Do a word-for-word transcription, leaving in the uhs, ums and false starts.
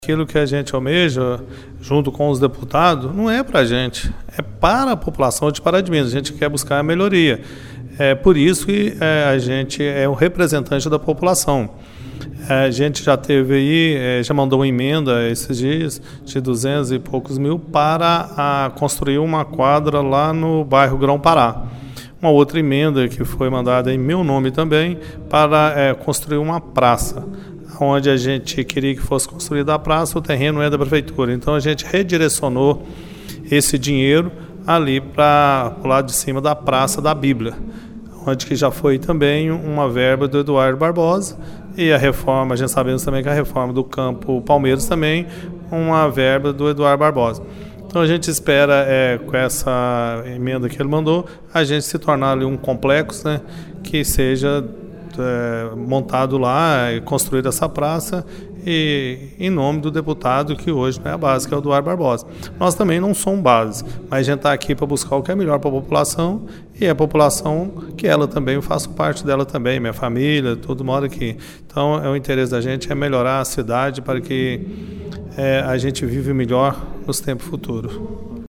Aquilo que a gente almeja, junto com os deputados, não é para a gente, é para a população de Pará de Minas. A gente quer buscar a melhoria. É por isso que é, a gente é o representante da população. É, a gente já teve aí, é, já mandou uma emenda esses dias de duzentos e poucos mil para a, construir uma quadra lá no bairro Grão-Pará. Uma outra emenda que foi mandada em meu nome também para é, construir uma praça, onde a gente queria que fosse construída a praça, o terreno é da prefeitura. Então a gente redirecionou esse dinheiro ali para o lado de cima da Praça da Bíblia, onde que já foi também uma verba do Eduardo Barbosa, e a reforma, a gente sabemos também que a reforma do Campo Palmeiras também, uma verba do Eduardo Barbosa. Então a gente espera, é, com essa emenda que ele mandou, a gente se tornar ali um complexo, né, que seja É, montado lá e construído essa praça, e em nome do deputado que hoje não é a base, que é o Eduardo Barbosa. Nós também não somos base, mas a gente está aqui para buscar o que é melhor para a população, e a população que ela também, eu faço parte dela também, minha família, todo mora aqui. Então é o interesse da gente é melhorar a cidade para que é, a gente vive melhor nos tempos futuros.